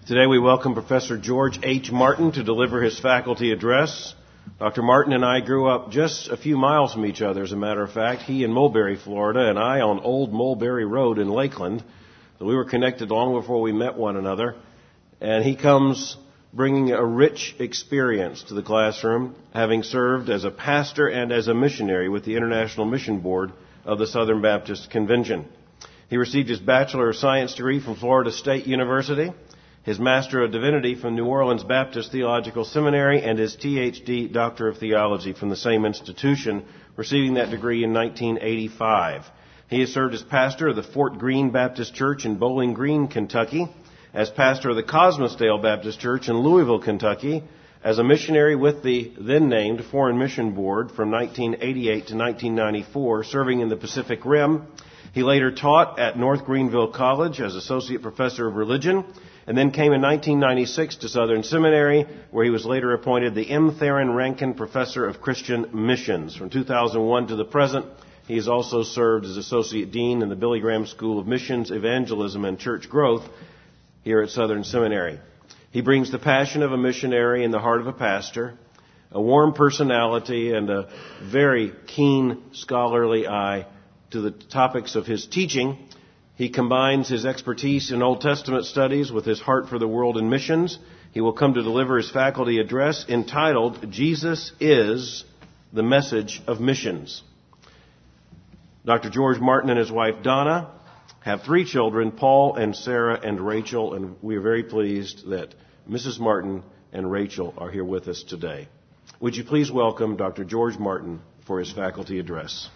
Today we welcome Professor George H. Martin to deliver his faculty address. Dr. Martin and I grew up just a few miles from each other, as a matter of fact. He in Mulberry, Florida, and I on Old Mulberry Road in Lakeland. So we were connected long before we met one another. And he comes bringing a rich experience to the classroom, having served as a pastor and as a missionary with the International Mission Board of the Southern Baptist Convention. He received his Bachelor of Science degree from Florida State University, his Master of Divinity from New Orleans Baptist Theological Seminary, and his Ph.D. Doctor of Theology from the same institution, receiving that degree in 1985. He has served as pastor of the Fort Greene Baptist Church in Bowling Green, Kentucky, as pastor of the Cosmosdale Baptist Church in Louisville, Kentucky, as a missionary with the then-named Foreign Mission Board from 1988 to 1994, serving in the Pacific Rim. He later taught at North Greenville College as Associate Professor of Religion, and then came in 1996 to Southern Seminary, where he was later appointed the M. Theron Rankin Professor of Christian Missions. From 2001 to the present, he has also served as Associate Dean in the Billy Graham School of Missions, Evangelism, and Church Growth here at Southern Seminary. He brings the passion of a missionary in the heart of a pastor, a warm personality, and a very keen scholarly eye to the topics of his teaching. He combines his expertise in Old Testament studies with his heart for the world and missions. He will come to deliver his faculty address entitled, Jesus is the Message of Missions. Dr. George Martin and his wife Donna have 3 children, Paul and Sarah and Rachel, and we are very pleased that Mrs. Martin and Rachel are here with us today. Would you please welcome Dr. George Martin for his faculty address?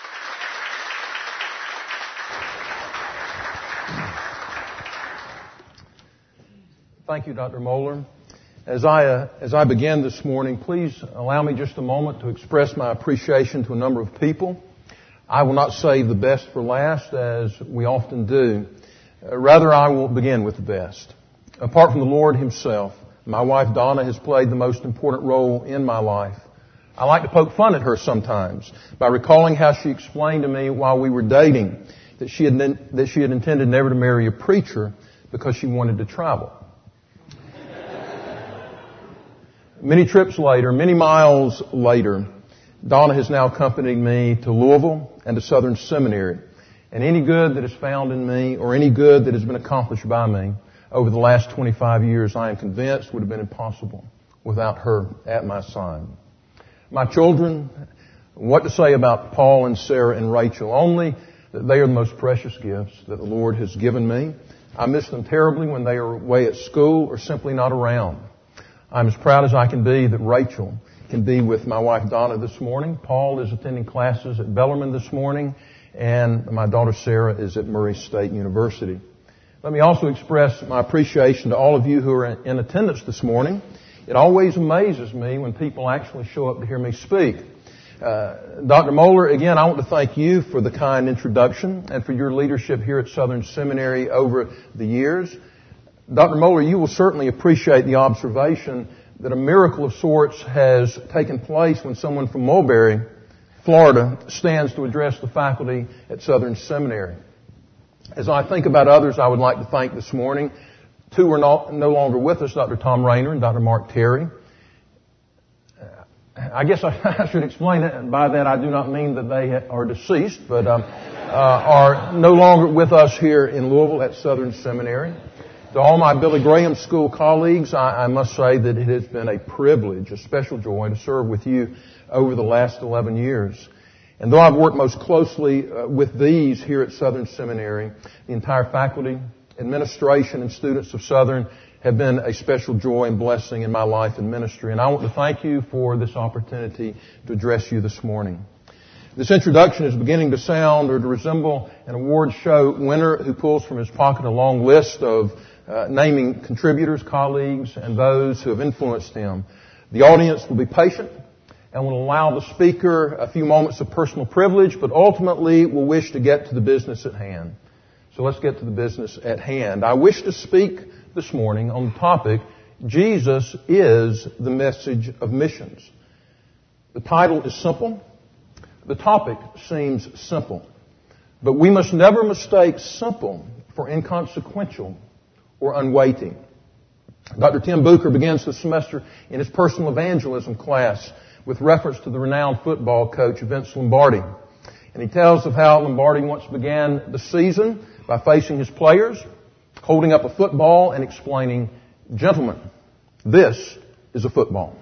Thank you, Dr. Moeller. As I begin this morning, please allow me just a moment to express my appreciation to a number of people. I will not save the best for last, as we often do. Rather, I will begin with the best. Apart from the Lord Himself, my wife Donna has played the most important role in my life. I like to poke fun at her sometimes by recalling how she explained to me while we were dating that she had intended never to marry a preacher because she wanted to travel. Many trips later, many miles later, Donna has now accompanied me to Louisville and to Southern Seminary. And any good that is found in me, or any good that has been accomplished by me over the last 25 years, I am convinced would have been impossible without her at my side. My children, what to say about Paul and Sarah and Rachel? Only that they are the most precious gifts that the Lord has given me. I miss them terribly when they are away at school or simply not around. I'm as proud as I can be that Rachel can be with my wife Donna this morning. Paul is attending classes at Bellarmine this morning, and my daughter Sarah is at Murray State University. Let me also express my appreciation to all of you who are in attendance this morning. It always amazes me when people actually show up to hear me speak. Dr. Moeller, again, I want to thank you for the kind introduction and for your leadership here at Southern Seminary over the years. Dr. Moeller, you will certainly appreciate the observation that a miracle of sorts has taken place when someone from Mulberry, Florida, stands to address the faculty at Southern Seminary. As I think about others I would like to thank this morning, 2 are no longer with us, Dr. Tom Rayner and Dr. Mark Terry. I guess I should explain it. By that I do not mean that they are deceased, but are no longer with us here in Louisville at Southern Seminary. To all my Billy Graham School colleagues, I must say that it has been a privilege, a special joy to serve with you over the last 11 years. And though I've worked most closely with these here at Southern Seminary, the entire faculty, administration, and students of Southern have been a special joy and blessing in my life and ministry. And I want to thank you for this opportunity to address you this morning. This introduction is beginning to sound or to resemble an award show winner who pulls from his pocket a long list of naming contributors, colleagues, and those who have influenced him. The audience will be patient and will allow the speaker a few moments of personal privilege, but ultimately will wish to get to the business at hand. So let's get to the business at hand. I wish to speak this morning on the topic, Jesus is the Message of Missions. The title is simple. The topic seems simple. But we must never mistake simple for inconsequential or unweighty. Dr. Tim Bucher begins the semester in his personal evangelism class with reference to the renowned football coach Vince Lombardi. And he tells of how Lombardi once began the season by facing his players, holding up a football and explaining, "Gentlemen, this is a football."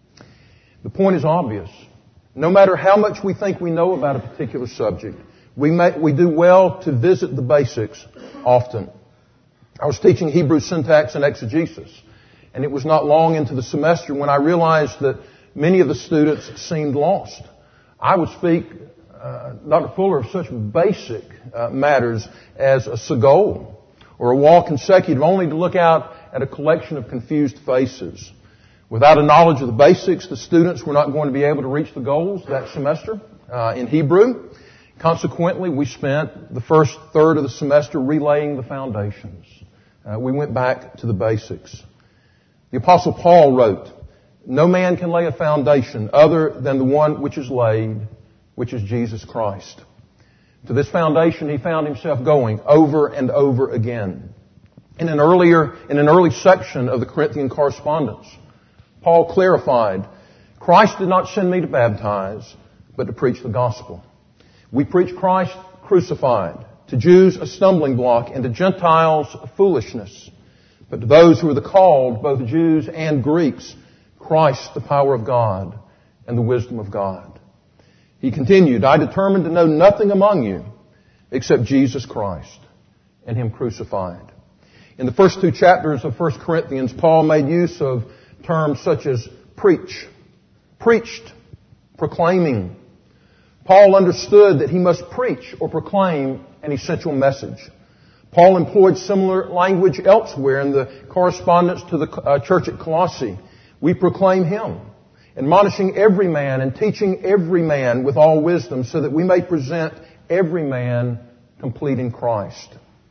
The point is obvious. No matter how much we think we know about a particular subject, we do well to visit the basics often. I was teaching Hebrew syntax and exegesis, and it was not long into the semester when I realized that many of the students seemed lost. I would speak, Dr. Fuller, of such basic matters as a sagol or a wall consecutive, only to look out at a collection of confused faces. Without a knowledge of the basics, the students were not going to be able to reach the goals that semester in Hebrew. Consequently, we spent the first third of the semester relaying the foundations. We went back to the basics. The Apostle Paul wrote, "No man can lay a foundation other than the one which is laid, which is Jesus Christ." To this foundation he found himself going over and over again. In an early section of the Corinthian correspondence, Paul clarified, "Christ did not send me to baptize, but to preach the gospel. We preach Christ crucified, to Jews a stumbling block, and to Gentiles foolishness. But to those who are the called, both Jews and Greeks, Christ the power of God and the wisdom of God." He continued, "I determined to know nothing among you except Jesus Christ and Him crucified." In the first 2 chapters of 1 Corinthians, Paul made use of terms such as preach, preached, proclaiming. Paul understood that he must preach or proclaim an essential message. Paul employed similar language elsewhere in the correspondence to the church at Colossae. "We proclaim Him, admonishing every man and teaching every man with all wisdom, so that we may present every man complete in Christ."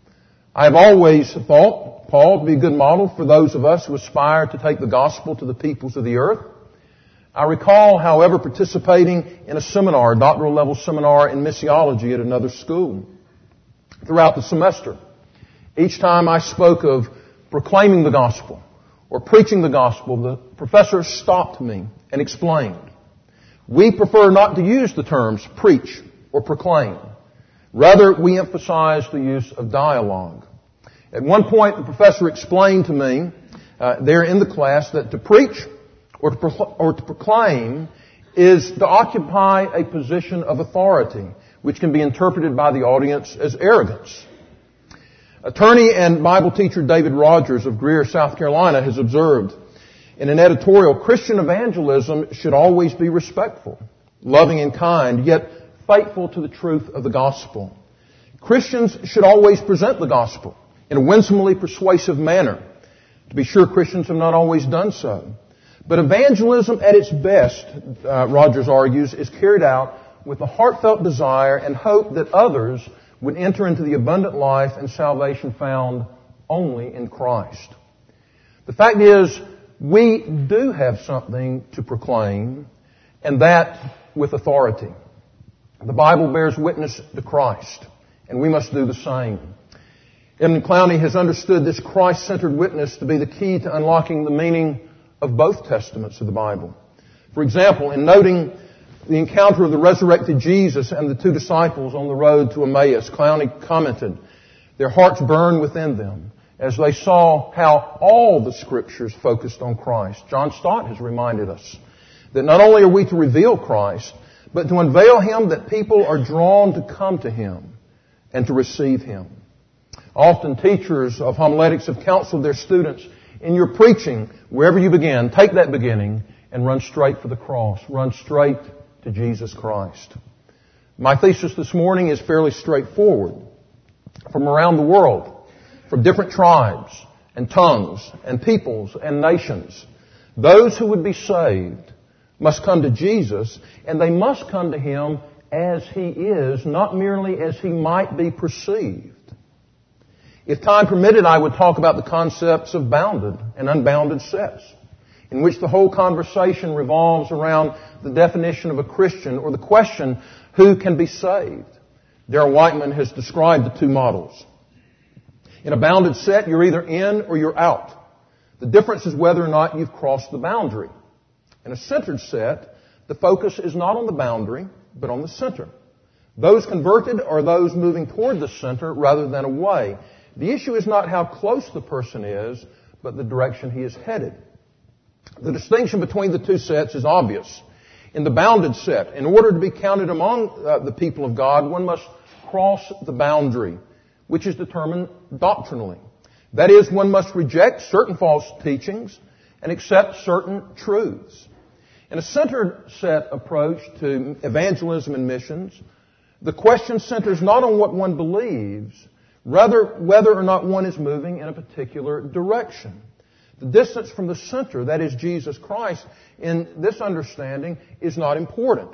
I have always thought Paul to be a good model for those of us who aspire to take the gospel to the peoples of the earth. I recall, however, participating in a seminar, a doctoral level seminar in missiology at another school. Throughout the semester, each time I spoke of proclaiming the gospel or preaching the gospel, the professor stopped me and explained, "We prefer not to use the terms preach or proclaim. Rather, we emphasize the use of dialogue." At one point, the professor explained to me there in the class that to preach or to proclaim is to occupy a position of authority, which can be interpreted by the audience as arrogance. Attorney and Bible teacher David Rogers of Greer, South Carolina, has observed in an editorial, Christian evangelism should always be respectful, loving and kind, yet faithful to the truth of the gospel. Christians should always present the gospel in a winsomely persuasive manner. To be sure, Christians have not always done so. But evangelism at its best, Rogers argues, is carried out with a heartfelt desire and hope that others would enter into the abundant life and salvation found only in Christ. The fact is, we do have something to proclaim, and that with authority. The Bible bears witness to Christ, and we must do the same. Edmund Clowney has understood this Christ-centered witness to be the key to unlocking the meaning of both testaments of the Bible. For example, in noting the encounter of the resurrected Jesus and the 2 disciples on the road to Emmaus, Clowney commented, "Their hearts burned within them as they saw how all the Scriptures focused on Christ." John Stott has reminded us that not only are we to reveal Christ, but to unveil Him that people are drawn to come to Him and to receive Him. Often teachers of homiletics have counseled their students, in your preaching, wherever you begin, take that beginning and run straight for the cross. Run straight to Jesus Christ. My thesis this morning is fairly straightforward. From around the world, from different tribes and tongues and peoples and nations, those who would be saved must come to Jesus, and they must come to Him as He is, not merely as He might be perceived. If time permitted, I would talk about the concepts of bounded and unbounded sets, in which the whole conversation revolves around the definition of a Christian or the question, who can be saved? Darrell Whiteman has described the 2 models. In a bounded set, you're either in or you're out. The difference is whether or not you've crossed the boundary. In a centered set, the focus is not on the boundary, but on the center. Those converted are those moving toward the center rather than away. The issue is not how close the person is, but the direction he is headed. The distinction between the two sets is obvious. In the bounded set, in order to be counted among the people of God, one must cross the boundary, which is determined doctrinally. That is, one must reject certain false teachings and accept certain truths. In a centered set approach to evangelism and missions, the question centers not on what one believes, rather whether or not one is moving in a particular direction. The distance from the center, that is Jesus Christ, in this understanding is not important.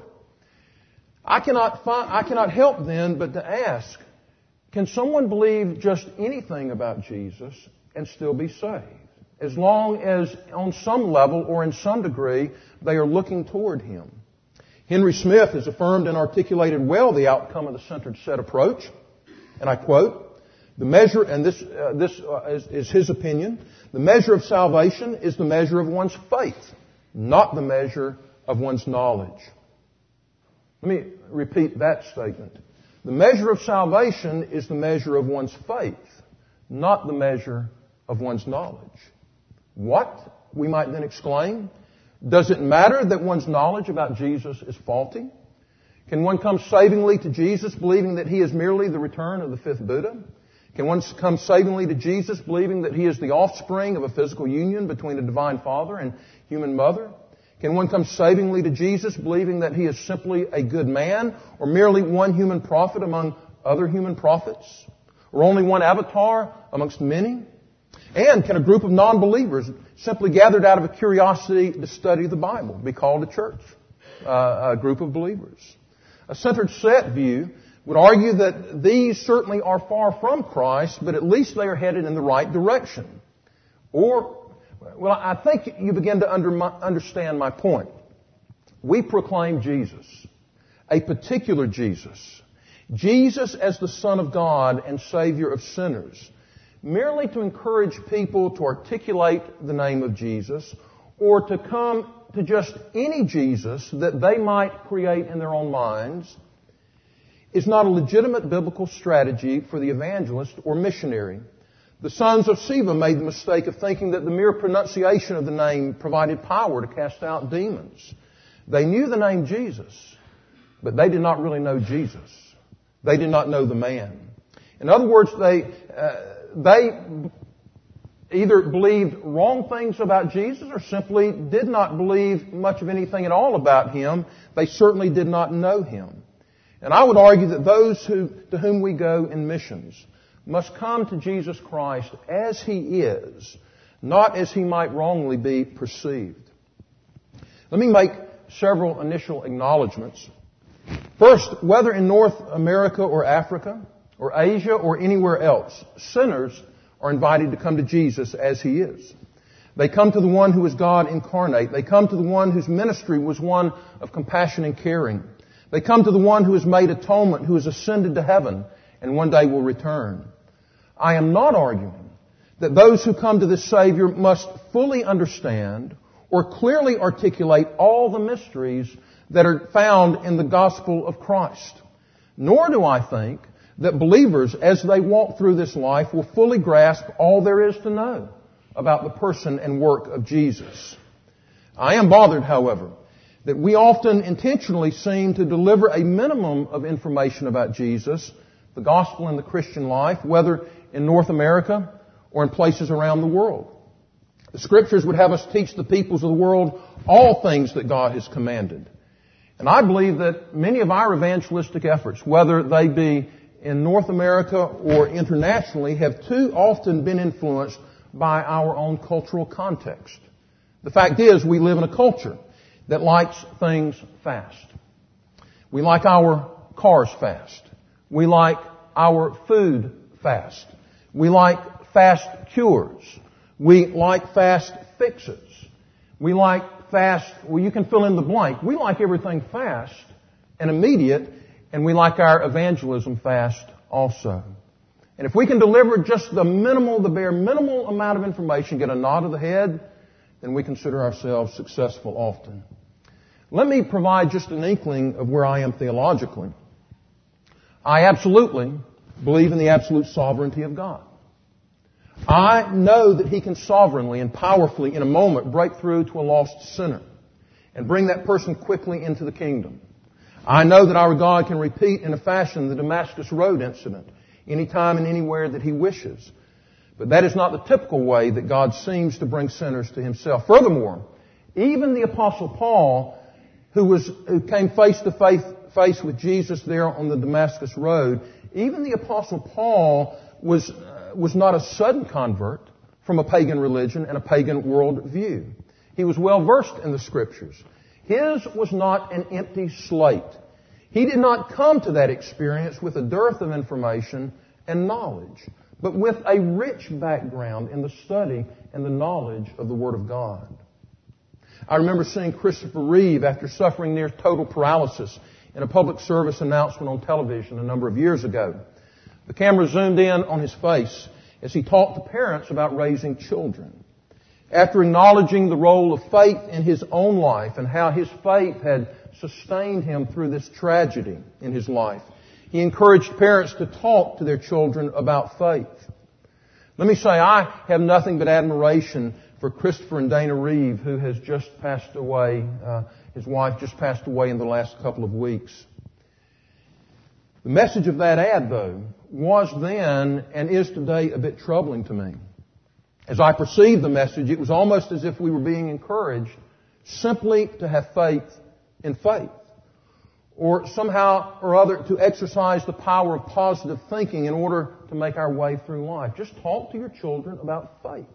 I cannot help then but to ask, can someone believe just anything about Jesus and still be saved? As long as on some level or in some degree they are looking toward Him. Henry Smith has affirmed and articulated well the outcome of the centered set approach. And I quote, the measure, and this is his opinion, the measure of salvation is the measure of one's faith, not the measure of one's knowledge. Let me repeat that statement. The measure of salvation is the measure of one's faith, not the measure of one's knowledge. What? We might then exclaim. Does it matter that one's knowledge about Jesus is faulty? Can one come savingly to Jesus believing that He is merely the return of the fifth Buddha? Can one come savingly to Jesus believing that He is the offspring of a physical union between a divine Father and human mother? Can one come savingly to Jesus believing that He is simply a good man or merely one human prophet among other human prophets? Or only one avatar amongst many? And can a group of non-believers simply gathered out of a curiosity to study the Bible be called a church, a group of believers? A centered set view would argue that these certainly are far from Christ, but at least they are headed in the right direction. I think you begin to understand my point. We proclaim Jesus, a particular Jesus. Jesus as the Son of God and Savior of sinners, merely to encourage people to articulate the name of Jesus or to come to just any Jesus that they might create in their own minds is not a legitimate biblical strategy for the evangelist or missionary. The sons of Sceva made the mistake of thinking that the mere pronunciation of the name provided power to cast out demons. They knew the name Jesus, but they did not really know Jesus. They did not know the man. In other words, they either believed wrong things about Jesus or simply did not believe much of anything at all about Him. They certainly did not know Him. And I would argue that those to whom we go in missions must come to Jesus Christ as He is, not as He might wrongly be perceived. Let me make several initial acknowledgments. First, whether in North America or Africa or Asia or anywhere else, sinners are invited to come to Jesus as He is. They come to the one who is God incarnate. They come to the one whose ministry was one of compassion and caring. They come to the one who has made atonement, who has ascended to heaven and one day will return. I am not arguing that those who come to this Savior must fully understand or clearly articulate all the mysteries that are found in the gospel of Christ. Nor do I think that believers, as they walk through this life, will fully grasp all there is to know about the person and work of Jesus. I am bothered, however, that we often intentionally seem to deliver a minimum of information about Jesus, the gospel and the Christian life, whether in North America or in places around the world. The Scriptures would have us teach the peoples of the world all things that God has commanded. And I believe that many of our evangelistic efforts, whether they be in North America or internationally, have too often been influenced by our own cultural context. The fact is, we live in a culture that likes things fast. We like our cars fast. We like our food fast. We like fast cures. We like fast fixes. We like fast, you can fill in the blank. We like everything fast and immediate, and we like our evangelism fast also. And if we can deliver just the bare minimal amount of information, get a nod of the head, then we consider ourselves successful often. Let me provide just an inkling of where I am theologically. I absolutely believe in the absolute sovereignty of God. I know that He can sovereignly and powerfully in a moment break through to a lost sinner and bring that person quickly into the kingdom. I know that our God can repeat in a fashion the Damascus Road incident anytime and anywhere that He wishes. But that is not the typical way that God seems to bring sinners to Himself. Furthermore, even the Apostle Paul, who came face to face with Jesus there on the Damascus Road, even the Apostle Paul was not a sudden convert from a pagan religion and a pagan worldview. He was well versed in the Scriptures. His was not an empty slate. He did not come to that experience with a dearth of information and knowledge, but with a rich background in the study and the knowledge of the Word of God. I remember seeing Christopher Reeve after suffering near total paralysis in a public service announcement on television a number of years ago. The camera zoomed in on his face as he talked to parents about raising children. After acknowledging the role of faith in his own life and how his faith had sustained him through this tragedy in his life, he encouraged parents to talk to their children about faith. Let me say, I have nothing but admiration for Christopher and Dana Reeve, who has just passed away. His wife just passed away in the last couple of weeks. The message of that ad, though, was then and is today a bit troubling to me. As I perceived the message, it was almost as if we were being encouraged simply to have faith in faith, or somehow or other to exercise the power of positive thinking in order to make our way through life. Just talk to your children about faith.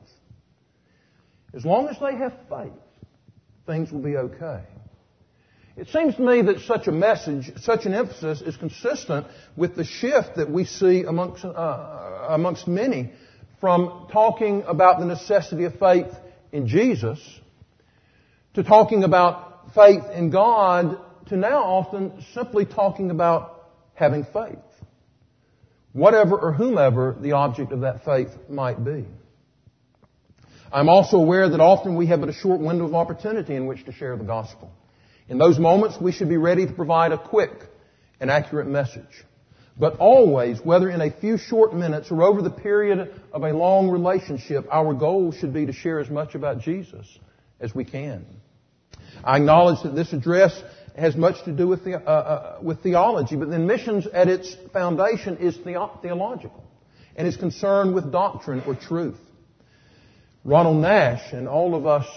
As long as they have faith, things will be okay. It seems to me that such a message, such an emphasis is consistent with the shift that we see amongst many from talking about the necessity of faith in Jesus to talking about faith in God to now often simply talking about having faith, whatever or whomever the object of that faith might be. I'm also aware that often we have but a short window of opportunity in which to share the gospel. In those moments, we should be ready to provide a quick and accurate message. But always, whether in a few short minutes or over the period of a long relationship, our goal should be to share as much about Jesus as we can. I acknowledge that this address has much to do with theology, but then missions at its foundation is theological and is concerned with doctrine or truth. Ronald Nash, and all of us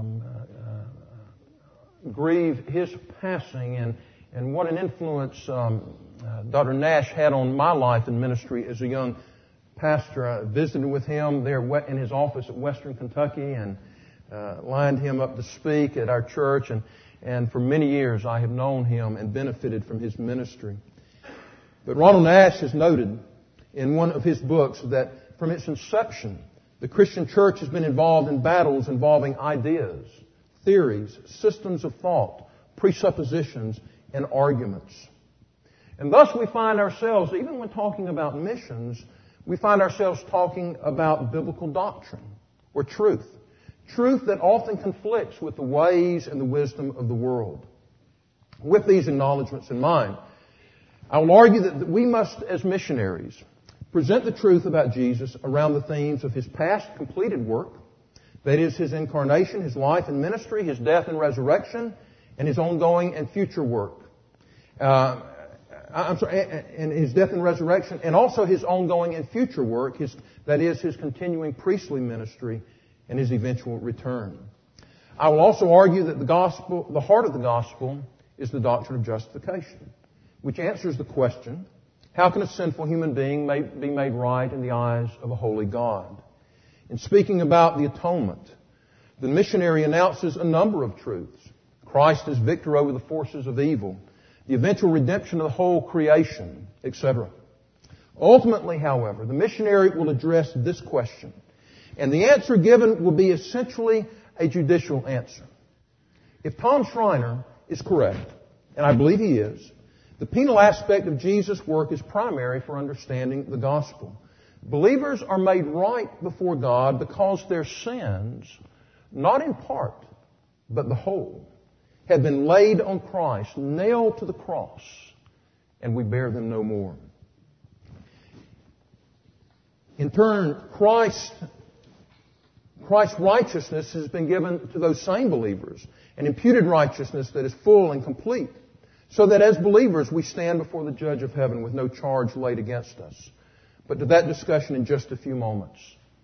grieve his passing, and what an influence Dr. Nash had on my life and ministry as a young pastor. I visited with him there in his office at Western Kentucky and lined him up to speak at our church, and for many years I have known him and benefited from his ministry. But Ronald Nash has noted in one of his books that from its inception, the Christian church has been involved in battles involving ideas, theories, systems of thought, presuppositions, and arguments. And thus we find ourselves, even when talking about missions, we find ourselves talking about biblical doctrine or truth. Truth that often conflicts with the ways and the wisdom of the world. With these acknowledgments in mind, I will argue that we must, as missionaries, present the truth about Jesus around the themes of His past completed work, that is, His incarnation, His life and ministry, His death and resurrection, and His ongoing and future work. And His death and resurrection, and also His ongoing and future work, that is, His continuing priestly ministry and His eventual return. I will also argue that the heart of the gospel is the doctrine of justification, which answers the question, how can a sinful human being be made right in the eyes of a holy God? In speaking about the atonement, the missionary announces a number of truths. Christ is victor over the forces of evil, the eventual redemption of the whole creation, etc. Ultimately, however, the missionary will address this question, and the answer given will be essentially a judicial answer. If Tom Schreiner is correct, and I believe he is, the penal aspect of Jesus' work is primary for understanding the gospel. Believers are made right before God because their sins, not in part, but the whole, have been laid on Christ, nailed to the cross, and we bear them no more. In turn, Christ's righteousness has been given to those same believers, an imputed righteousness that is full and complete, so that as believers we stand before the Judge of heaven with no charge laid against us. But to that discussion in just a few moments.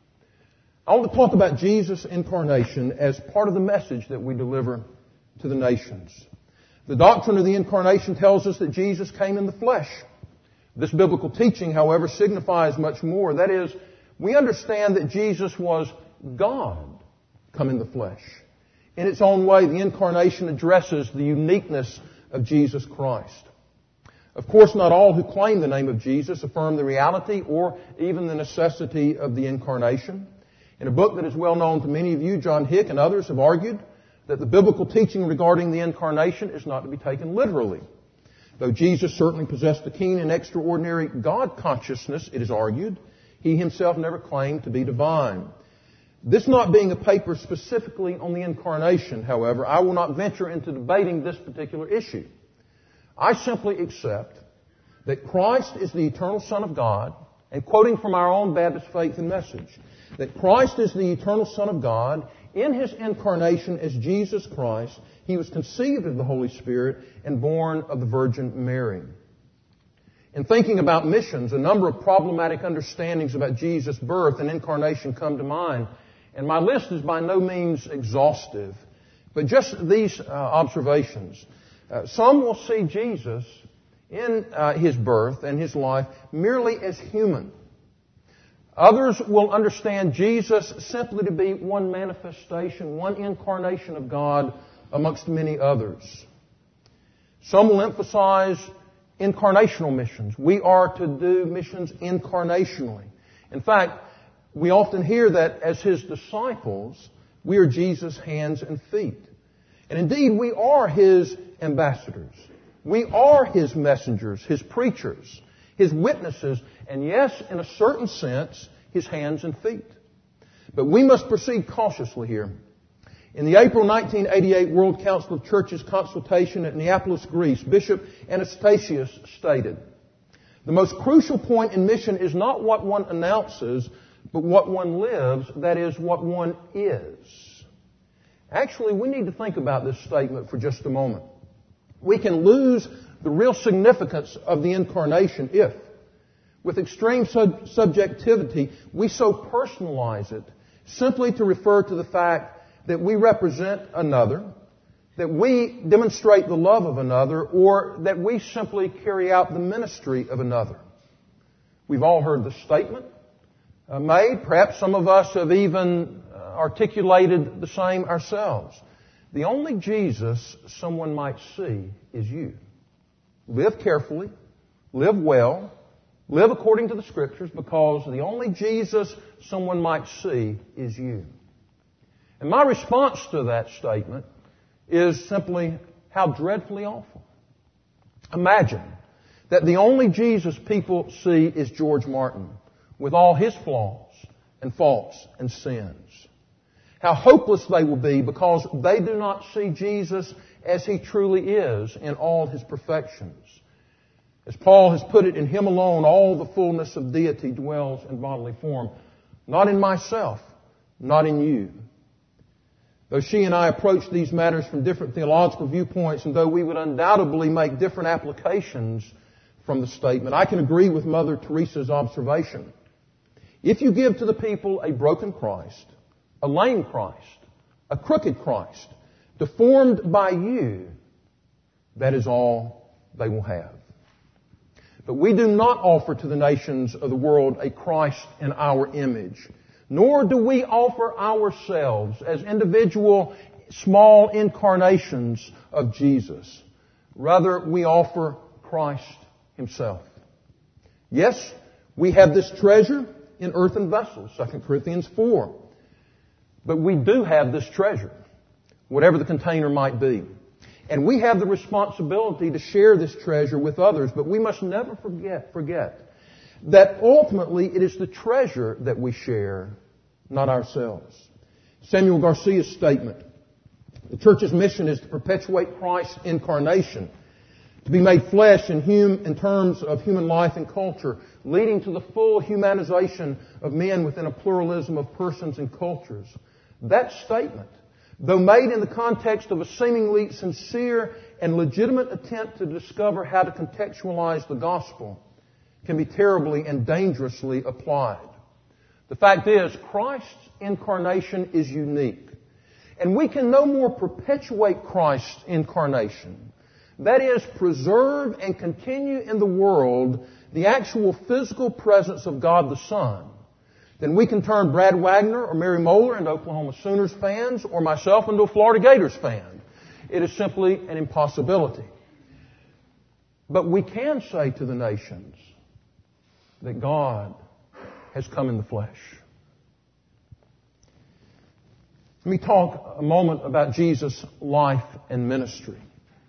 I want to talk about Jesus' incarnation as part of the message that we deliver to the nations. The doctrine of the incarnation tells us that Jesus came in the flesh. This biblical teaching, however, signifies much more. That is, we understand that Jesus was God come in the flesh. In its own way, the incarnation addresses the uniqueness of Jesus Christ. Of course, not all who claim the name of Jesus affirm the reality or even the necessity of the incarnation. In a book that is well known to many of you, John Hick and others have argued that the biblical teaching regarding the incarnation is not to be taken literally. Though Jesus certainly possessed a keen and extraordinary God consciousness, it is argued, he himself never claimed to be divine. This not being a paper specifically on the incarnation, however, I will not venture into debating this particular issue. I simply accept that Christ is the eternal Son of God, and quoting from our own Baptist Faith and Message, that Christ is the eternal Son of God. In His incarnation as Jesus Christ, He was conceived of the Holy Spirit and born of the Virgin Mary. In thinking about missions, a number of problematic understandings about Jesus' birth and incarnation come to mind, and my list is by no means exhaustive, but just these observations. Some will see Jesus in His birth and His life merely as human. Others will understand Jesus simply to be one manifestation, one incarnation of God amongst many others. Some will emphasize incarnational missions. We are to do missions incarnationally. In fact, we often hear that as His disciples, we are Jesus' hands and feet. And indeed, we are His ambassadors. We are His messengers, His preachers, His witnesses, and yes, in a certain sense, His hands and feet. But we must proceed cautiously here. In the April 1988 World Council of Churches consultation at Neapolis, Greece, Bishop Anastasius stated, "The most crucial point in mission is not what one announces, but what one lives, that is, what one is." Actually, we need to think about this statement for just a moment. We can lose the real significance of the incarnation if, with extreme subjectivity, we so personalize it simply to refer to the fact that we represent another, that we demonstrate the love of another, or that we simply carry out the ministry of another. We've all heard the statement made. Perhaps some of us have even articulated the same ourselves. The only Jesus someone might see is you. Live carefully, live well, live according to the Scriptures, because the only Jesus someone might see is you. And my response to that statement is simply, how dreadfully awful. Imagine that the only Jesus people see is George Martin, with all his flaws and faults and sins. How hopeless they will be because they do not see Jesus as He truly is in all His perfections. As Paul has put it, in Him alone all the fullness of deity dwells in bodily form. Not in myself, not in you. Though she and I approach these matters from different theological viewpoints, and though we would undoubtedly make different applications from the statement, I can agree with Mother Teresa's observation. If you give to the people a broken Christ, a lame Christ, a crooked Christ, deformed by you, that is all they will have. But we do not offer to the nations of the world a Christ in our image, nor do we offer ourselves as individual small incarnations of Jesus. Rather, we offer Christ Himself. Yes, we have this treasure in earthen vessels, 2 Corinthians 4. But we do have this treasure, whatever the container might be. And we have the responsibility to share this treasure with others, but we must never forget that ultimately it is the treasure that we share, not ourselves. Samuel Garcia's statement, the church's mission is to perpetuate Christ's incarnation, to be made flesh in terms of human life and culture, leading to the full humanization of men within a pluralism of persons and cultures. That statement, though made in the context of a seemingly sincere and legitimate attempt to discover how to contextualize the gospel, can be terribly and dangerously applied. The fact is, Christ's incarnation is unique. And we can no more perpetuate Christ's incarnation, that is, preserve and continue in the world the actual physical presence of God the Son, then we can turn Brad Wagner or Mary Moeller into Oklahoma Sooners fans or myself into a Florida Gators fan. It is simply an impossibility. But we can say to the nations that God has come in the flesh. Let me talk a moment about Jesus' life and ministry.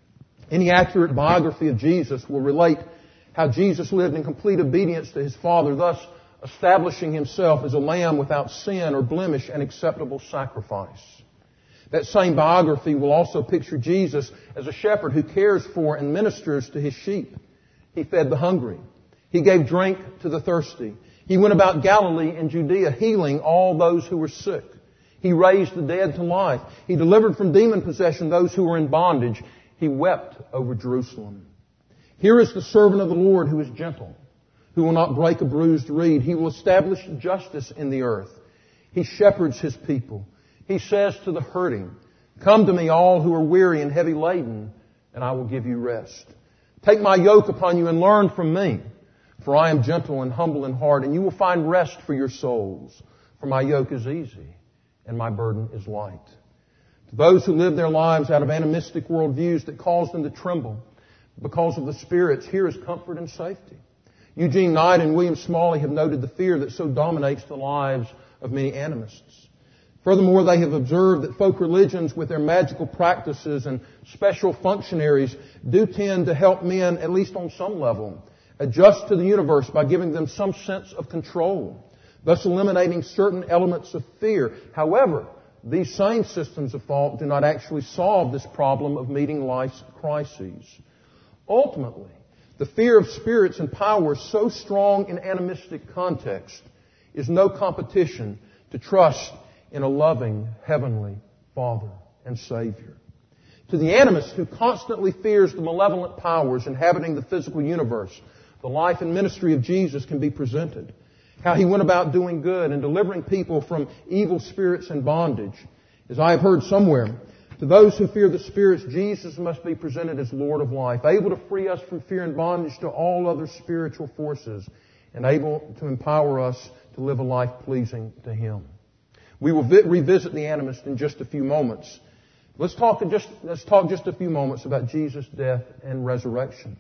Any accurate biography of Jesus will relate how Jesus lived in complete obedience to His Father, thus establishing Himself as a lamb without sin or blemish and acceptable sacrifice. That same biography will also picture Jesus as a shepherd who cares for and ministers to His sheep. He fed the hungry. He gave drink to the thirsty. He went about Galilee and Judea healing all those who were sick. He raised the dead to life. He delivered from demon possession those who were in bondage. He wept over Jerusalem. Here is the servant of the Lord who is gentle, who will not break a bruised reed. He will establish justice in the earth. He shepherds His people. He says to the hurting, "Come to me, all who are weary and heavy laden, and I will give you rest. Take my yoke upon you and learn from me, for I am gentle and humble in heart, and you will find rest for your souls. For my yoke is easy, and my burden is light." To those who live their lives out of animistic worldviews that cause them to tremble because of the spirits, here is comfort and safety. Eugene Knight and William Smalley have noted the fear that so dominates the lives of many animists. Furthermore, they have observed that folk religions with their magical practices and special functionaries do tend to help men, at least on some level, adjust to the universe by giving them some sense of control, thus eliminating certain elements of fear. However, these same systems of thought do not actually solve this problem of meeting life's crises. Ultimately, the fear of spirits and powers so strong in animistic context is no competition to trust in a loving heavenly Father and Savior. To the animist who constantly fears the malevolent powers inhabiting the physical universe, the life and ministry of Jesus can be presented. How He went about doing good and delivering people from evil spirits and bondage. As I have heard somewhere, to those who fear the spirits, Jesus must be presented as Lord of life, able to free us from fear and bondage to all other spiritual forces, and able to empower us to live a life pleasing to Him. We will revisit the animist in just a few moments. Let's talk just a few moments about Jesus' death and resurrection.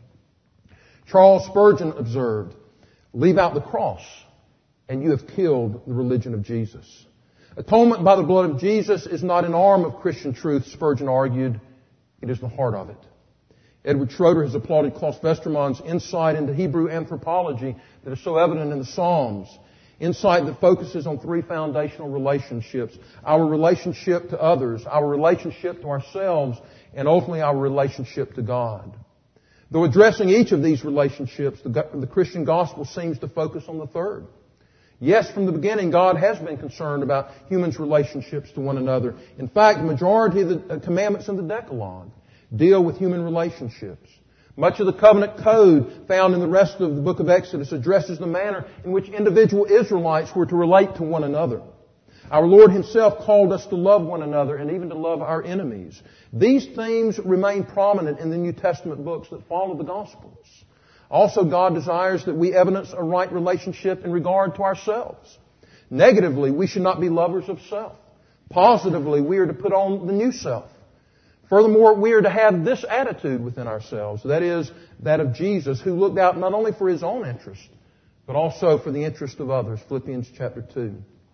Charles Spurgeon observed, "Leave out the cross, and you have killed the religion of Jesus." Atonement by the blood of Jesus is not an arm of Christian truth, Spurgeon argued. It is the heart of it. Edward Schroeder has applauded Klaus Westermann's insight into Hebrew anthropology that is so evident in the Psalms. Insight that focuses on three foundational relationships: our relationship to others, our relationship to ourselves, and ultimately our relationship to God. Though addressing each of these relationships, the Christian gospel seems to focus on the third. Yes, from the beginning, God has been concerned about humans' relationships to one another. In fact, the majority of the commandments in the Decalogue deal with human relationships. Much of the covenant code found in the rest of the book of Exodus addresses the manner in which individual Israelites were to relate to one another. Our Lord Himself called us to love one another and even to love our enemies. These themes remain prominent in the New Testament books that follow the Gospels. Also, God desires that we evidence a right relationship in regard to ourselves. Negatively, we should not be lovers of self. Positively, we are to put on the new self. Furthermore, we are to have this attitude within ourselves, that is, that of Jesus, who looked out not only for His own interest, but also for the interest of others, Philippians chapter 2.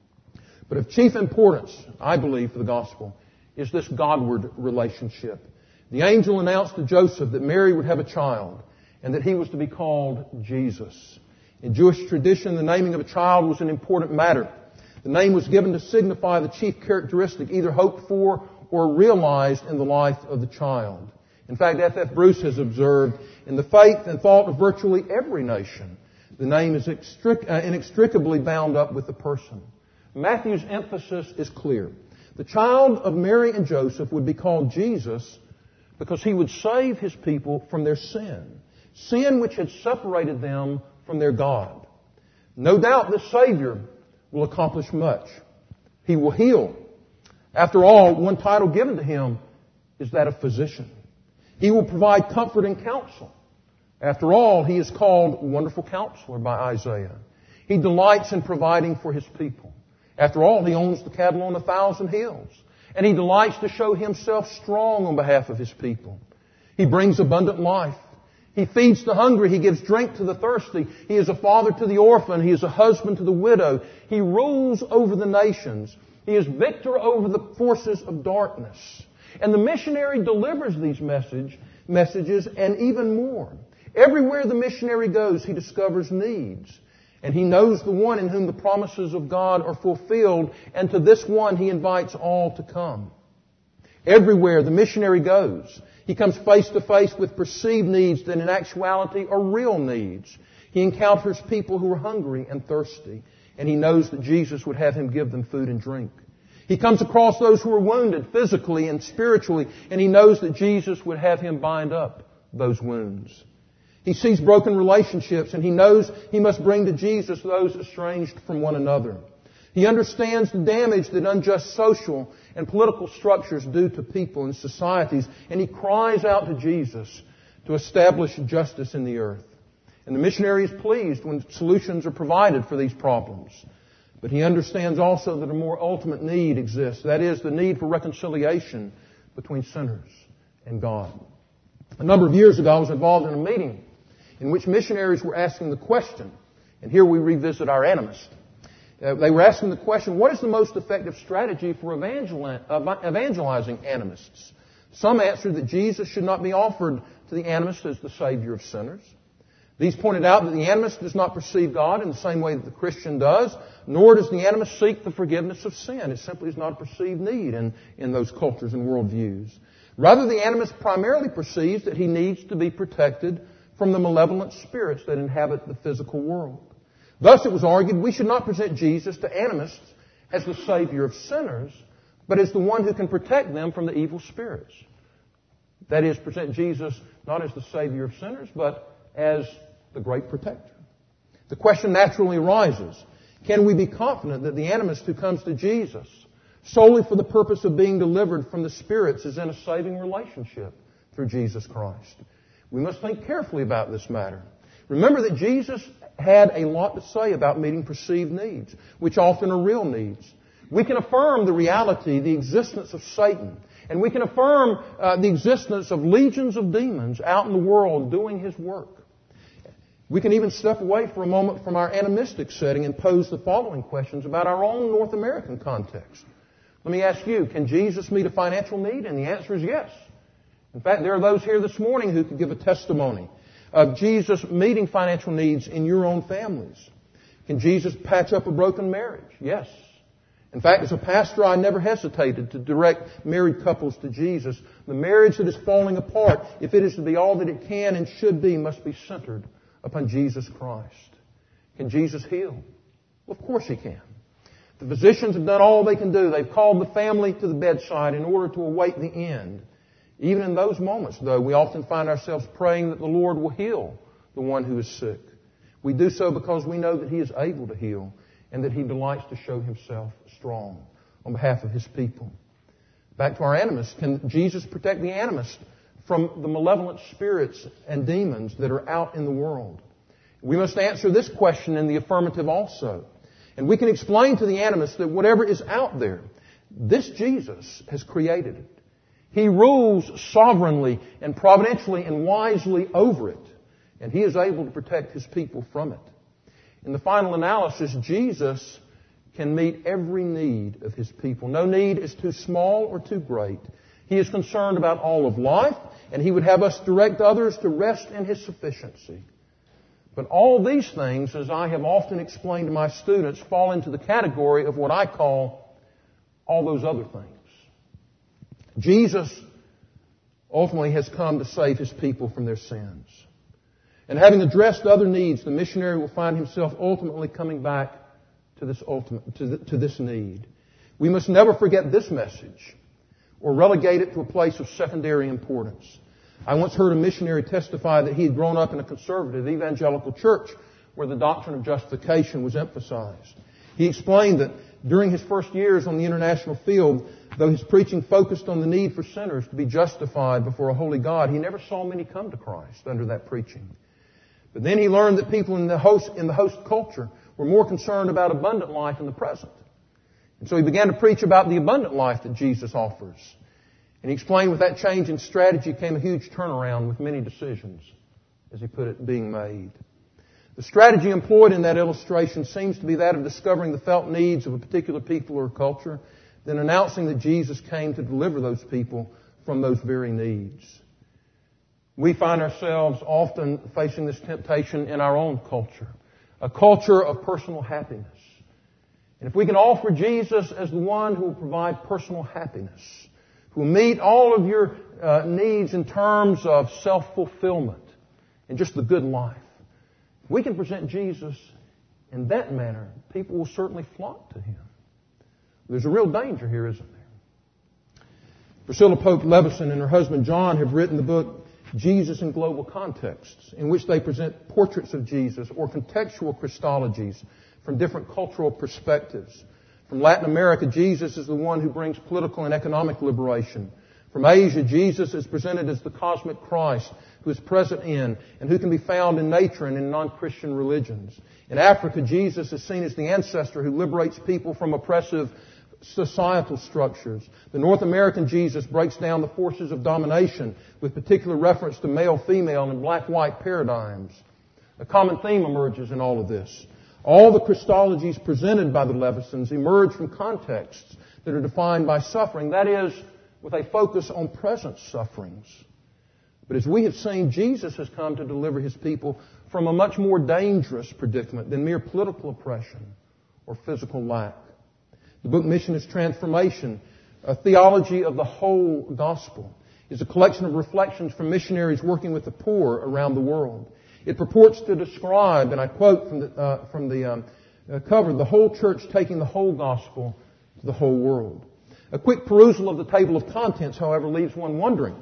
But of chief importance, I believe, for the gospel, is this Godward relationship. The angel announced to Joseph that Mary would have a child, and that He was to be called Jesus. In Jewish tradition, the naming of a child was an important matter. The name was given to signify the chief characteristic either hoped for or realized in the life of the child. In fact, F.F. Bruce has observed, in the faith and thought of virtually every nation, the name is inextricably bound up with the person. Matthew's emphasis is clear. The child of Mary and Joseph would be called Jesus because he would save his people from their sin which had separated them from their God. No doubt this Savior will accomplish much. He will heal. After all, one title given to him is that of physician. He will provide comfort and counsel. After all, he is called Wonderful Counselor by Isaiah. He delights in providing for his people. After all, he owns the cattle on 1,000 hills. And he delights to show himself strong on behalf of his people. He brings abundant life. He feeds the hungry. He gives drink to the thirsty. He is a father to the orphan. He is a husband to the widow. He rules over the nations. He is victor over the forces of darkness. And the missionary delivers these messages and even more. Everywhere the missionary goes, he discovers needs. And he knows the one in whom the promises of God are fulfilled, and to this one he invites all to come. Everywhere the missionary goes, he comes face to face with perceived needs that in actuality are real needs. He encounters people who are hungry and thirsty, and he knows that Jesus would have him give them food and drink. He comes across those who are wounded physically and spiritually, and he knows that Jesus would have him bind up those wounds. He sees broken relationships, and he knows he must bring to Jesus those estranged from one another. He understands the damage that unjust social and political structures do to people and societies, and he cries out to Jesus to establish justice in the earth. And the missionary is pleased when solutions are provided for these problems. But he understands also that a more ultimate need exists. That is, the need for reconciliation between sinners and God. A number of years ago, I was involved in a meeting in which missionaries were asking the question, and here we revisit our animist. They were asking the question, what is the most effective strategy for evangelizing animists? Some answered that Jesus should not be offered to the animist as the Savior of sinners. These pointed out that the animist does not perceive God in the same way that the Christian does, nor does the animist seek the forgiveness of sin. It simply is not a perceived need in those cultures and worldviews. Rather, the animist primarily perceives that he needs to be protected from the malevolent spirits that inhabit the physical world. Thus, it was argued we should not present Jesus to animists as the Savior of sinners, but as the one who can protect them from the evil spirits. That is, present Jesus not as the Savior of sinners, but as the great protector. The question naturally arises, can we be confident that the animist who comes to Jesus solely for the purpose of being delivered from the spirits is in a saving relationship through Jesus Christ? We must think carefully about this matter. Remember that Jesus had a lot to say about meeting perceived needs, which often are real needs. We can affirm the reality, the existence of Satan, and we can affirm the existence of legions of demons out in the world doing his work. We can even step away for a moment from our animistic setting and pose the following questions about our own North American context. Let me ask you, can Jesus meet a financial need? And the answer is yes. In fact, there are those here this morning who could give a testimony of Jesus meeting financial needs in your own families. Can Jesus patch up a broken marriage? Yes. In fact, as a pastor, I never hesitated to direct married couples to Jesus. The marriage that is falling apart, if it is to be all that it can and should be, must be centered upon Jesus Christ. Can Jesus heal? Well, of course He can. The physicians have done all they can do. They've called the family to the bedside in order to await the end. Even in those moments, though, we often find ourselves praying that the Lord will heal the one who is sick. We do so because we know that He is able to heal and that He delights to show Himself strong on behalf of His people. Back to our animist. Can Jesus protect the animist from the malevolent spirits and demons that are out in the world? We must answer this question in the affirmative also. And we can explain to the animist that whatever is out there, this Jesus has created it. He rules sovereignly and providentially and wisely over it. And He is able to protect His people from it. In the final analysis, Jesus can meet every need of His people. No need is too small or too great. He is concerned about all of life, and He would have us direct others to rest in His sufficiency. But all these things, as I have often explained to my students, fall into the category of what I call all those other things. Jesus ultimately has come to save His people from their sins. And having addressed other needs, the missionary will find himself ultimately coming back to this need. We must never forget this message or relegate it to a place of secondary importance. I once heard a missionary testify that he had grown up in a conservative evangelical church where the doctrine of justification was emphasized. He explained that during his first years on the international field, though his preaching focused on the need for sinners to be justified before a holy God, he never saw many come to Christ under that preaching. But then he learned that people in the host culture were more concerned about abundant life in the present. And so he began to preach about the abundant life that Jesus offers. And he explained with that change in strategy came a huge turnaround with many decisions, as he put it, being made. The strategy employed in that illustration seems to be that of discovering the felt needs of a particular people or culture, then announcing that Jesus came to deliver those people from those very needs. We find ourselves often facing this temptation in our own culture, a culture of personal happiness. And if we can offer Jesus as the one who will provide personal happiness, who will meet all of your needs in terms of self-fulfillment and just the good life, if we can present Jesus in that manner, people will certainly flock to Him. There's a real danger here, isn't there? Priscilla Pope Levison and her husband John have written the book Jesus in Global Contexts, in which they present portraits of Jesus or contextual Christologies from different cultural perspectives. From Latin America, Jesus is the one who brings political and economic liberation. From Asia, Jesus is presented as the cosmic Christ who is present in and who can be found in nature and in non-Christian religions. In Africa, Jesus is seen as the ancestor who liberates people from oppressive societal structures. The North American Jesus breaks down the forces of domination with particular reference to male-female and black-white paradigms. A common theme emerges in all of this. All the Christologies presented by the Levisons emerge from contexts that are defined by suffering, that is, with a focus on present sufferings. But as we have seen, Jesus has come to deliver His people from a much more dangerous predicament than mere political oppression or physical lack. The book Missionist Transformation, a theology of the whole gospel, is a collection of reflections from missionaries working with the poor around the world. It purports to describe, and I quote from the cover, the whole church taking the whole gospel to the whole world. A quick perusal of the table of contents, however, leaves one wondering,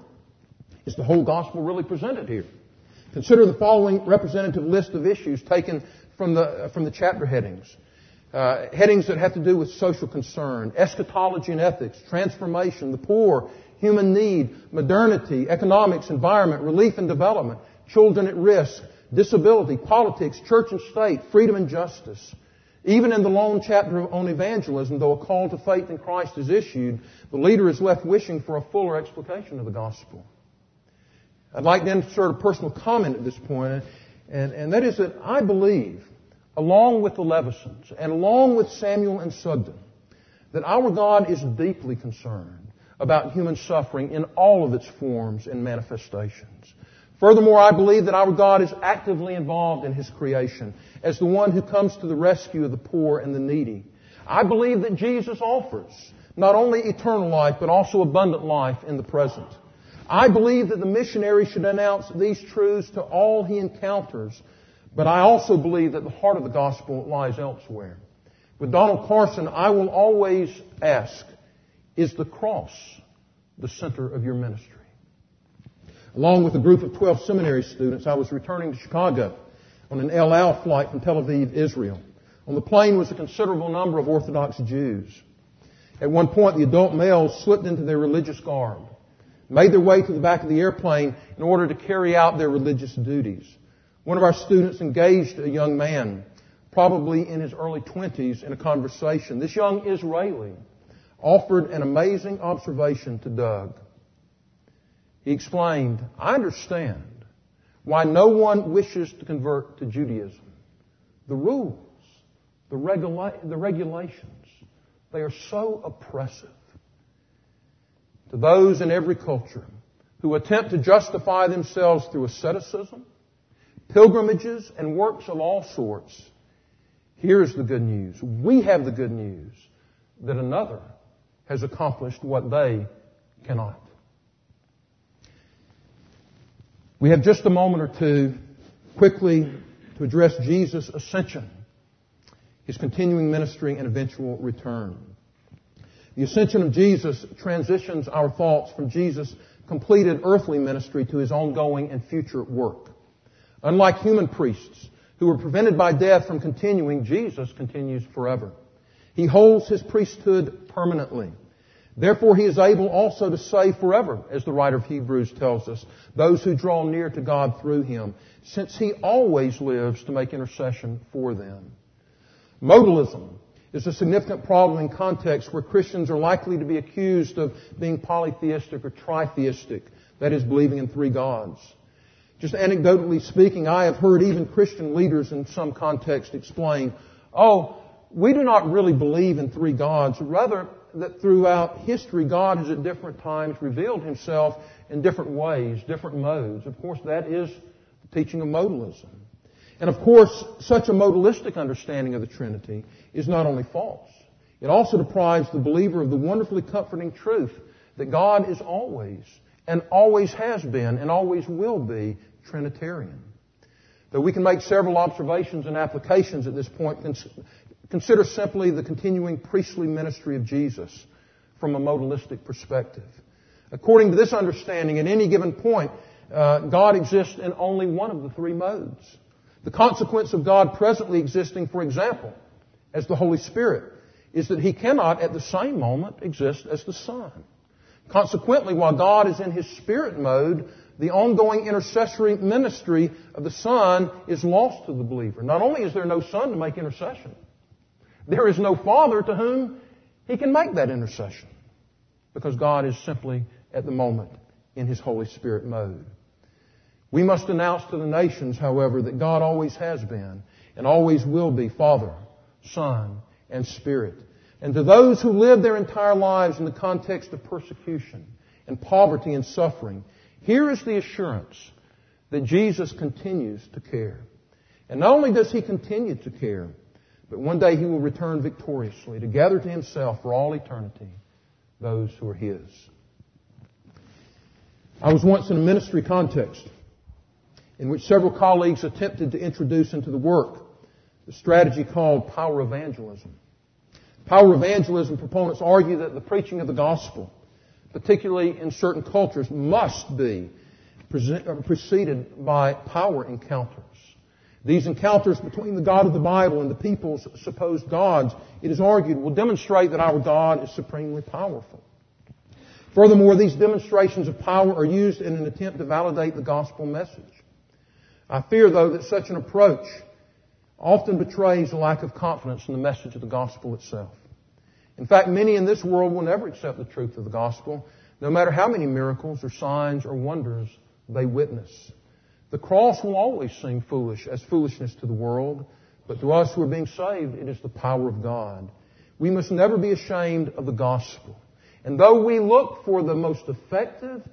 is the whole gospel really presented here? Consider the following representative list of issues taken from the chapter headings. Headings that have to do with social concern, eschatology and ethics, transformation, the poor, human need, modernity, economics, environment, relief and development, children at risk, disability, politics, church and state, freedom and justice. Even in the long chapter on evangelism, though a call to faith in Christ is issued, the leader is left wishing for a fuller explication of the gospel. I'd like to insert a personal comment at this point, and that is that I believe, along with the Levisons and along with Samuel and Sugden, that our God is deeply concerned about human suffering in all of its forms and manifestations. Furthermore, I believe that our God is actively involved in His creation as the one who comes to the rescue of the poor and the needy. I believe that Jesus offers not only eternal life, but also abundant life in the present. I believe that the missionary should announce these truths to all he encounters, but I also believe that the heart of the gospel lies elsewhere. With Donald Carson, I will always ask, is the cross the center of your ministry? Along with a group of 12 seminary students, I was returning to Chicago on an El Al flight from Tel Aviv, Israel. On the plane was a considerable number of Orthodox Jews. At one point, the adult males slipped into their religious garb, made their way to the back of the airplane in order to carry out their religious duties. One of our students engaged a young man, probably in his early 20s, in a conversation. This young Israeli offered an amazing observation to Doug. He explained, I understand why no one wishes to convert to Judaism. The rules, the regulations, they are so oppressive. To those in every culture who attempt to justify themselves through asceticism, pilgrimages and works of all sorts. Here's the good news. We have the good news that another has accomplished what they cannot. We have just a moment or two quickly to address Jesus' ascension, His continuing ministry and eventual return. The ascension of Jesus transitions our thoughts from Jesus' completed earthly ministry to His ongoing and future work. Unlike human priests who were prevented by death from continuing, Jesus continues forever. He holds His priesthood permanently. Therefore, He is able also to save forever, as the writer of Hebrews tells us, those who draw near to God through Him, since He always lives to make intercession for them. Modalism is a significant problem in contexts where Christians are likely to be accused of being polytheistic or tritheistic, that is, believing in three gods. Just anecdotally speaking, I have heard even Christian leaders in some context explain, we do not really believe in three gods, rather that throughout history God has at different times revealed Himself in different ways, different modes. Of course, that is the teaching of modalism. And of course, such a modalistic understanding of the Trinity is not only false, it also deprives the believer of the wonderfully comforting truth that God is always, and always has been, and always will be Trinitarian. Though we can make several observations and applications at this point, consider simply the continuing priestly ministry of Jesus from a modalistic perspective. According to this understanding, at any given point, God exists in only one of the three modes. The consequence of God presently existing, for example, as the Holy Spirit, is that He cannot at the same moment exist as the Son. Consequently, while God is in His Spirit mode, the ongoing intercessory ministry of the Son is lost to the believer. Not only is there no Son to make intercession, there is no Father to whom He can make that intercession, because God is simply at the moment in His Holy Spirit mode. We must announce to the nations, however, that God always has been and always will be Father, Son, and Spirit. And to those who live their entire lives in the context of persecution and poverty and suffering, here is the assurance that Jesus continues to care. And not only does He continue to care, but one day He will return victoriously to gather to Himself for all eternity those who are His. I was once in a ministry context in which several colleagues attempted to introduce into the work the strategy called power evangelism. Power evangelism proponents argue that the preaching of the gospel, particularly in certain cultures, must be preceded by power encounters. These encounters between the God of the Bible and the people's supposed gods, it is argued, will demonstrate that our God is supremely powerful. Furthermore, these demonstrations of power are used in an attempt to validate the gospel message. I fear, though, that such an approach often betrays a lack of confidence in the message of the gospel itself. In fact, many in this world will never accept the truth of the gospel, no matter how many miracles or signs or wonders they witness. The cross will always seem foolish as foolishness to the world, but to us who are being saved, it is the power of God. We must never be ashamed of the gospel. And though we look for the most effective,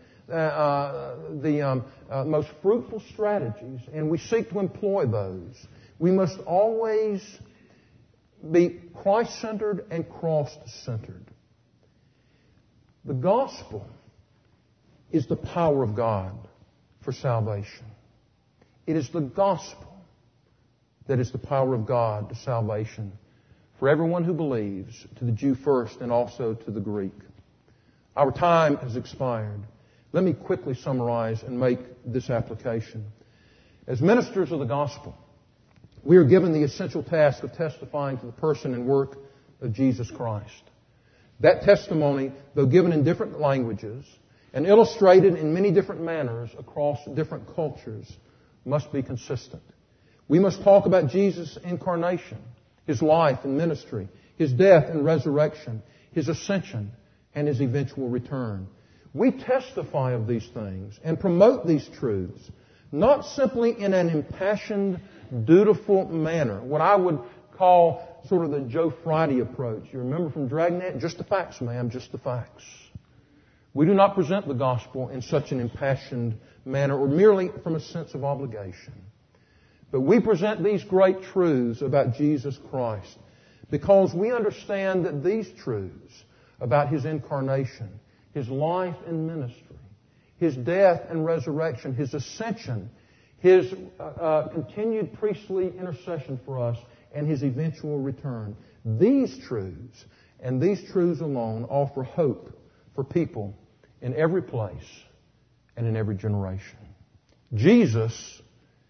most fruitful strategies, and we seek to employ those, we must always be Christ-centered and cross-centered. The gospel is the power of God for salvation. It is the gospel that is the power of God to salvation for everyone who believes, to the Jew first and also to the Greek. Our time has expired. Let me quickly summarize and make this application. As ministers of the gospel, we are given the essential task of testifying to the person and work of Jesus Christ. That testimony, though given in different languages and illustrated in many different manners across different cultures, must be consistent. We must talk about Jesus' incarnation, His life and ministry, His death and resurrection, His ascension, and His eventual return. We testify of these things and promote these truths, not simply in an impassioned, dutiful manner, what I would call sort of the Joe Friday approach. You remember from Dragnet? Just the facts, ma'am, just the facts. We do not present the gospel in such an impassioned manner or merely from a sense of obligation. But we present these great truths about Jesus Christ because we understand that these truths about His incarnation, His life and ministry, His death and resurrection, His ascension, His continued priestly intercession for us, and His eventual return. These truths and these truths alone offer hope for people in every place and in every generation. Jesus,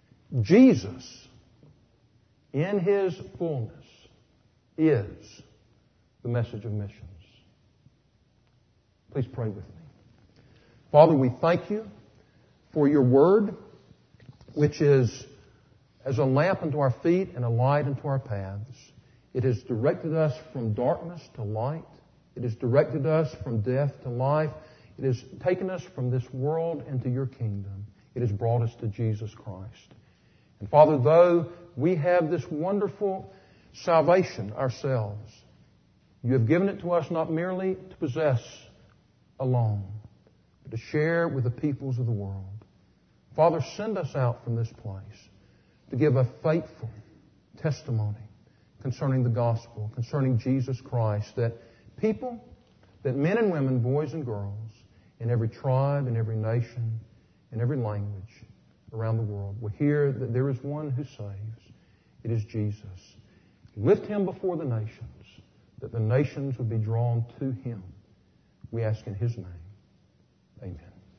in His fullness, is the message of missions. Please pray with me. Father, we thank You for Your Word, which is as a lamp unto our feet and a light unto our paths. It has directed us from darkness to light. It has directed us from death to life. It has taken us from this world into Your kingdom. It has brought us to Jesus Christ. And Father, though we have this wonderful salvation ourselves, You have given it to us not merely to possess alone, but to share with the peoples of the world. Father, send us out from this place to give a faithful testimony concerning the gospel, concerning Jesus Christ, that people, that men and women, boys and girls, in every tribe, in every nation, in every language around the world will hear that there is one who saves. It is Jesus. Lift Him before the nations, that the nations would be drawn to Him. We ask in His name. Amen.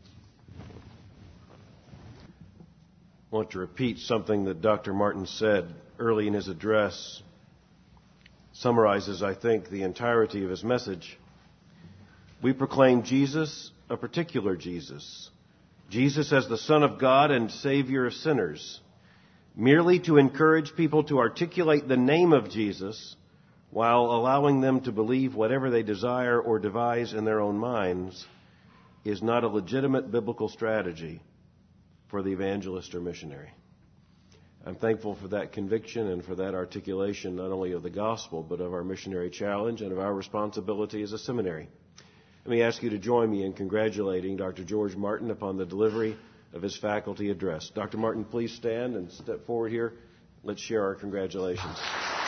I want to repeat something that Dr. Martin said early in his address. Summarizes, I think, the entirety of his message. We proclaim Jesus, a particular Jesus. Jesus as the Son of God and Savior of sinners. Merely to encourage people to articulate the name of Jesus while allowing them to believe whatever they desire or devise in their own minds is not a legitimate biblical strategy for the evangelist or missionary. I'm thankful for that conviction and for that articulation not only of the gospel but of our missionary challenge and of our responsibility as a seminary. Let me ask you to join me in congratulating Dr. George Martin upon the delivery of his faculty address. Dr. Martin, please stand and step forward here. Let's share our congratulations.